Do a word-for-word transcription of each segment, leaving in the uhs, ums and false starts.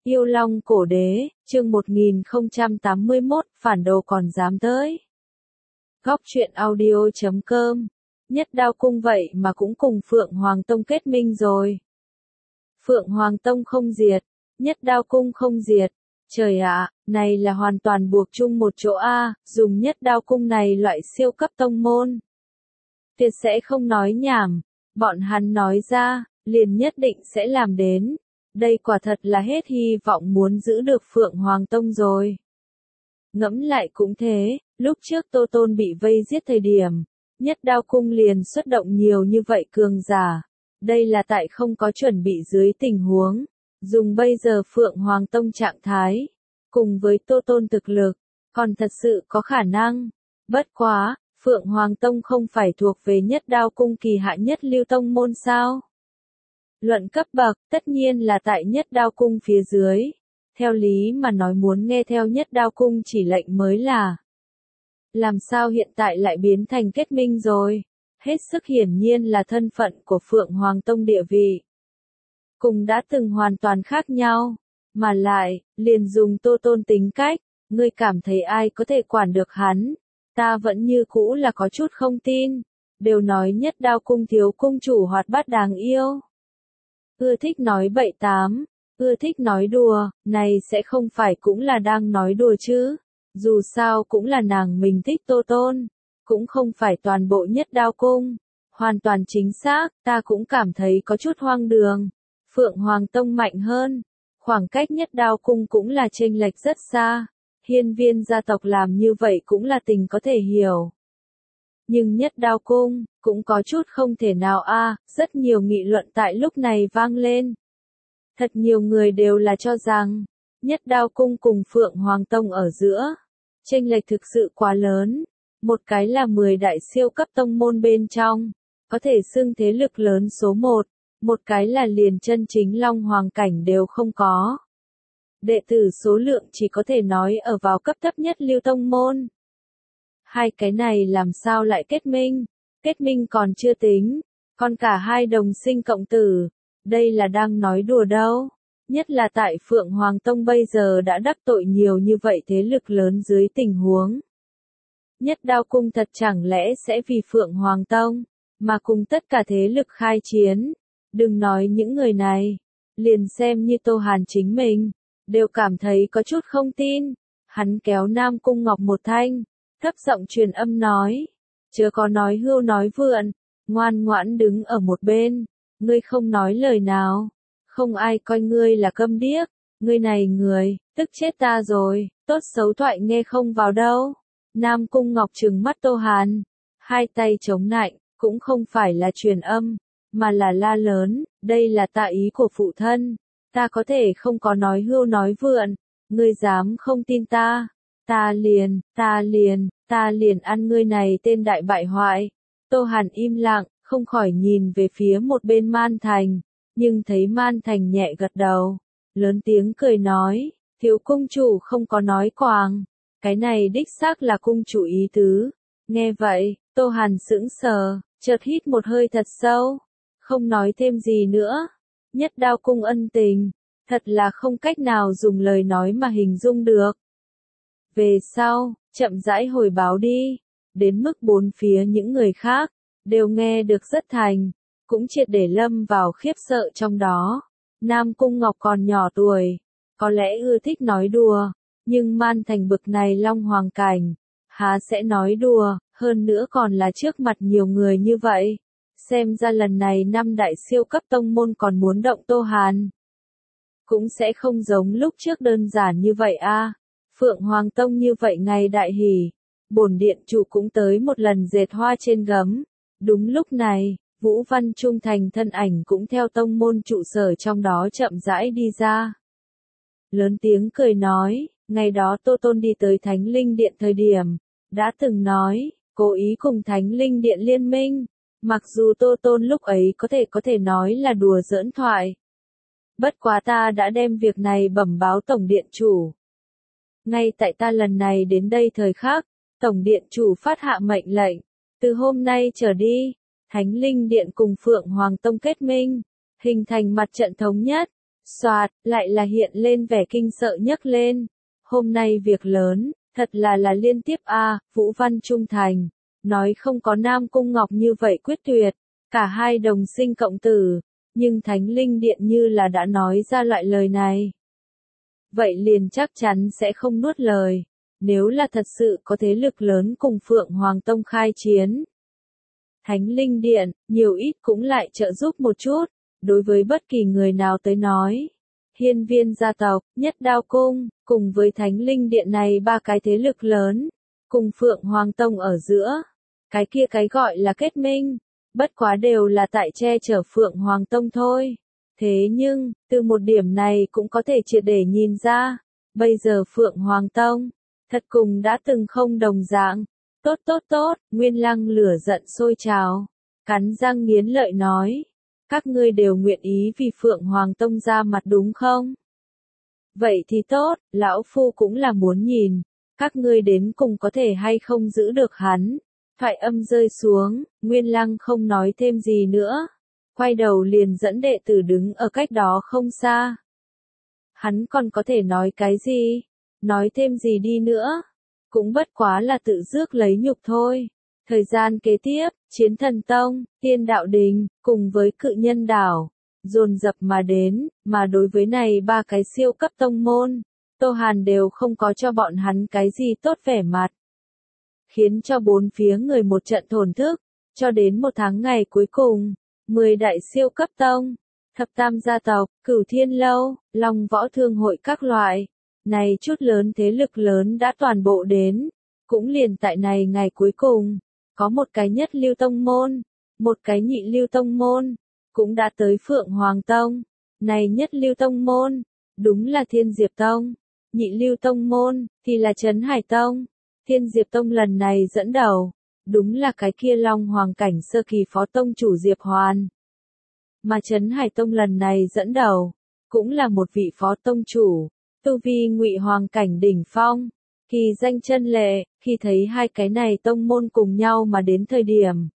Yêu Long Cổ Đế, chương một nghìn không trăm tám mươi mốt, phản đồ còn dám tới. Góc truyện audio chấm com. Nhất Đao Cung vậy mà cũng cùng Phượng Hoàng Tông kết minh rồi. Phượng Hoàng Tông không diệt, Nhất Đao Cung không diệt. Trời ạ, này là hoàn toàn buộc chung một chỗ a, dùng Nhất Đao Cung này loại siêu cấp tông môn. Tuyệt sẽ không nói nhảm, bọn hắn nói ra, liền nhất định sẽ làm đến. Đây quả thật là hết hy vọng muốn giữ được Phượng Hoàng Tông rồi. Ngẫm lại cũng thế, lúc trước Tô Tôn bị vây giết thời điểm, Nhất Đao Cung liền xuất động nhiều như vậy cường giả. Đây là tại không có chuẩn bị dưới tình huống, dùng bây giờ Phượng Hoàng Tông trạng thái, cùng với Tô Tôn thực lực, còn thật sự có khả năng. Bất quá, Phượng Hoàng Tông không phải thuộc về Nhất Đao Cung kỳ hạ nhất lưu tông môn sao? Luận cấp bậc, tất nhiên là tại Nhất Đao Cung phía dưới. Theo lý mà nói muốn nghe theo Nhất Đao Cung chỉ lệnh mới là. Làm sao hiện tại lại biến thành kết minh rồi? Hết sức hiển nhiên là thân phận của Phượng Hoàng Tông địa vị. Cùng đã từng hoàn toàn khác nhau. Mà lại, liền dùng Tô Tôn tính cách, ngươi cảm thấy ai có thể quản được hắn? Ta vẫn như cũ là có chút không tin. Đều nói Nhất Đao Cung thiếu cung chủ hoạt bát đáng yêu. Ưa thích nói bậy tám, ưa thích nói đùa, này sẽ không phải cũng là đang nói đùa chứ. Dù sao cũng là nàng mình thích Tô Tôn, cũng không phải toàn bộ Nhất Đao Cung. Hoàn toàn chính xác, ta cũng cảm thấy có chút hoang đường. Phượng Hoàng Tông mạnh hơn, khoảng cách Nhất Đao Cung cũng là chênh lệch rất xa. Hiên Viên gia tộc làm như vậy cũng là tình có thể hiểu. Nhưng Nhất Đao Cung, cũng có chút không thể nào a, à, rất nhiều nghị luận tại lúc này vang lên. Thật nhiều người đều là cho rằng, Nhất Đao Cung cùng Phượng Hoàng Tông ở giữa, chênh lệch thực sự quá lớn. Một cái là mười đại siêu cấp tông môn bên trong, có thể xưng thế lực lớn số một, một cái là liền chân chính Long Hoàng cảnh đều không có. Đệ tử số lượng chỉ có thể nói ở vào cấp thấp nhất lưu tông môn. Hai cái này làm sao lại kết minh? Kết minh còn chưa tính, còn cả hai đồng sinh cộng tử. Đây là đang nói đùa đâu. Nhất là tại Phượng Hoàng Tông bây giờ đã đắc tội nhiều như vậy thế lực lớn dưới tình huống. Nhất Đao Cung thật chẳng lẽ sẽ vì Phượng Hoàng Tông, mà cùng tất cả thế lực khai chiến. Đừng nói những người này, liền xem như Tô Hàn chính mình, đều cảm thấy có chút không tin. Hắn kéo Nam Cung Ngọc một thanh, thấp giọng truyền âm nói, chớ có nói hưu nói vượn, ngoan ngoãn đứng ở một bên, ngươi không nói lời nào, không ai coi ngươi là câm điếc, ngươi này người, tức chết ta rồi, tốt xấu thoại nghe không vào đâu. Nam Cung Ngọc trừng mắt Tô Hàn, hai tay chống nạnh, cũng không phải là truyền âm, mà là la lớn, đây là tạ ý của phụ thân, ta có thể không có nói hưu nói vượn, ngươi dám không tin ta. Ta liền, ta liền, ta liền ăn ngươi này tên đại bại hoại. Tô Hàn im lặng, không khỏi nhìn về phía một bên Man Thành, nhưng thấy Man Thành nhẹ gật đầu, lớn tiếng cười nói, thiếu cung chủ không có nói quàng, cái này đích xác là cung chủ ý tứ. Nghe vậy, Tô Hàn sững sờ, chợt hít một hơi thật sâu, không nói thêm gì nữa. Nhất Đao Cung ân tình, thật là không cách nào dùng lời nói mà hình dung được. Về sau, chậm rãi hồi báo đi, đến mức bốn phía những người khác, đều nghe được rất thành, cũng triệt để lâm vào khiếp sợ trong đó. Nam Cung Ngọc còn nhỏ tuổi, có lẽ ưa thích nói đùa, nhưng Man Thành bực này Long Hoàng cảnh, há sẽ nói đùa, hơn nữa còn là trước mặt nhiều người như vậy. Xem ra lần này năm đại siêu cấp tông môn còn muốn động Tô Hàn. Cũng sẽ không giống lúc trước đơn giản như vậy a. À. Phượng Hoàng Tông như vậy ngày đại hỉ, bổn điện chủ cũng tới một lần dệt hoa trên gấm. Đúng lúc này, Vũ Văn Trung Thành thân ảnh cũng theo tông môn trụ sở trong đó chậm rãi đi ra. Lớn tiếng cười nói, ngày đó Tô Tôn đi tới Thánh Linh Điện thời điểm, đã từng nói, cố ý cùng Thánh Linh Điện liên minh, mặc dù Tô Tôn lúc ấy có thể có thể nói là đùa giỡn thoại. Bất quá ta đã đem việc này bẩm báo Tổng Điện Chủ. Ngay tại ta lần này đến đây thời khắc, Tổng Điện Chủ phát hạ mệnh lệnh, từ hôm nay trở đi, Thánh Linh Điện cùng Phượng Hoàng Tông kết minh, hình thành mặt trận thống nhất, Soạt, lại là hiện lên vẻ kinh sợ nhấc lên. Hôm nay việc lớn, thật là là liên tiếp a, Vũ Văn trung thành, nói không có Nam Cung Ngọc như vậy quyết tuyệt, cả hai đồng sinh cộng tử, nhưng Thánh Linh Điện như là đã nói ra loại lời này. Vậy liền chắc chắn sẽ không nuốt lời, nếu là thật sự có thế lực lớn cùng Phượng Hoàng Tông khai chiến. Thánh Linh Điện, nhiều ít cũng lại trợ giúp một chút, đối với bất kỳ người nào tới nói. Hiên Viên gia tộc, Nhất Đao Cung, cùng với Thánh Linh Điện này ba cái thế lực lớn, cùng Phượng Hoàng Tông ở giữa, cái kia cái gọi là kết minh, bất quá đều là tại che chở Phượng Hoàng Tông thôi. Thế nhưng, từ một điểm này cũng có thể triệt để nhìn ra, bây giờ Phượng Hoàng Tông, thật cùng đã từng không đồng dạng. Tốt tốt tốt, Nguyên Lăng lửa giận sôi trào, cắn răng nghiến lợi nói. Các ngươi đều nguyện ý vì Phượng Hoàng Tông ra mặt đúng không? Vậy thì tốt, lão phu cũng là muốn nhìn, các ngươi đến cùng có thể hay không giữ được hắn. Thoại âm rơi xuống, Nguyên Lăng không nói thêm gì nữa, quay đầu liền dẫn đệ tử đứng ở cách đó không xa. Hắn còn có thể nói cái gì? Nói thêm gì đi nữa? Cũng bất quá là tự rước lấy nhục thôi. Thời gian kế tiếp, Chiến Thần Tông, Tiên Đạo Đình, cùng với Cự Nhân Đảo, dồn dập mà đến, mà đối với này ba cái siêu cấp tông môn, Tô Hàn đều không có cho bọn hắn cái gì tốt vẻ mặt. Khiến cho bốn phía người một trận thổn thức, cho đến một tháng ngày cuối cùng, mười đại siêu cấp tông, thập tam gia tộc, Cửu Thiên Lâu, Long Võ Thương hội các loại, này chút lớn thế lực lớn đã toàn bộ đến, cũng liền tại này ngày cuối cùng. Có một cái nhất lưu tông môn, một cái nhị lưu tông môn, cũng đã tới Phượng Hoàng Tông. Này nhất lưu tông môn, đúng là Thiên Diệp Tông. Nhị lưu tông môn, thì là Trấn Hải Tông. Thiên Diệp Tông lần này dẫn đầu, đúng là cái kia Long Hoàng cảnh sơ kỳ phó tông chủ Diệp Hoàn. Mà Trấn Hải Tông lần này dẫn đầu, cũng là một vị phó tông chủ, tu vi Ngụy Hoàng cảnh đỉnh phong. Kỳ danh chân lệ, khi thấy hai cái này tông môn cùng nhau mà đến thời điểm.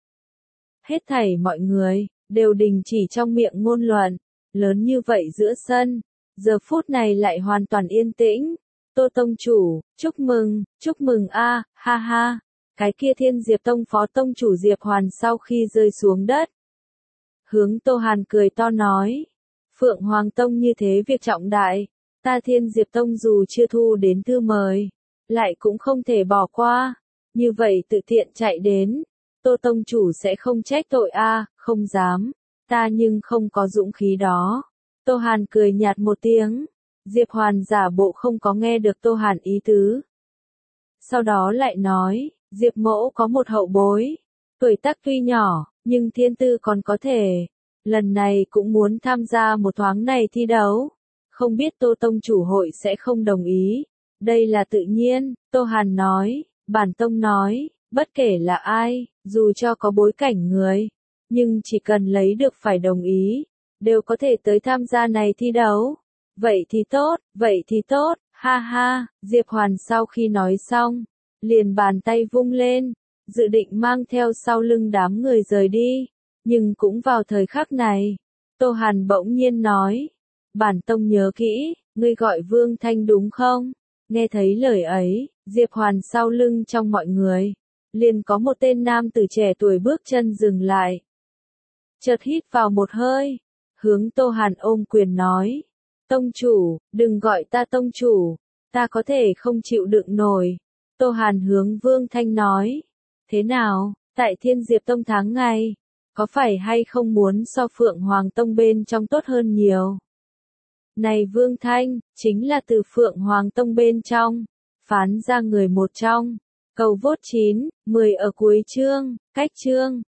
Hết thảy mọi người, đều đình chỉ trong miệng ngôn luận, lớn như vậy giữa sân, giờ phút này lại hoàn toàn yên tĩnh. Tô tông chủ, chúc mừng, chúc mừng a, ha ha, cái kia Thiên Diệp Tông phó tông chủ Diệp Hoàn sau khi rơi xuống đất. Hướng Tô Hàn cười to nói, Phượng Hoàng Tông như thế việc trọng đại, ta Thiên Diệp Tông dù chưa thu đến thư mời, lại cũng không thể bỏ qua, như vậy tự tiện chạy đến, Tô tông chủ sẽ không trách tội a, không dám, ta nhưng không có dũng khí đó. Tô Hàn cười nhạt một tiếng, Diệp Hoàn giả bộ không có nghe được Tô Hàn ý tứ. Sau đó lại nói, Diệp mẫu có một hậu bối, tuổi tác tuy nhỏ, nhưng thiên tư còn có thể, lần này cũng muốn tham gia một thoáng này thi đấu, không biết Tô tông chủ hội sẽ không đồng ý. Đây là tự nhiên, Tô Hàn nói, bản tông nói, bất kể là ai, dù cho có bối cảnh người, nhưng chỉ cần lấy được phải đồng ý, đều có thể tới tham gia này thi đấu. Vậy thì tốt, vậy thì tốt, ha ha, Diệp Hoàn sau khi nói xong, liền bàn tay vung lên, dự định mang theo sau lưng đám người rời đi, nhưng cũng vào thời khắc này, Tô Hàn bỗng nhiên nói, bản tông nhớ kỹ, ngươi gọi Vương Thanh đúng không? Nghe thấy lời ấy, Diệp Hoàn sau lưng trong mọi người, liền có một tên nam tử trẻ tuổi bước chân dừng lại. Chợt hít vào một hơi, hướng Tô Hàn ôm quyền nói, tông chủ, đừng gọi ta tông chủ, ta có thể không chịu đựng nổi. Tô Hàn hướng Vương Thanh nói, thế nào, tại Thiên Diệp Tông tháng ngày, có phải hay không muốn so Phượng Hoàng Tông bên trong tốt hơn nhiều? Này Vương Thanh, chính là từ Phượng Hoàng Tông bên trong, phán ra người một trong, cầu vốt chín, mười ở cuối chương, cách chương.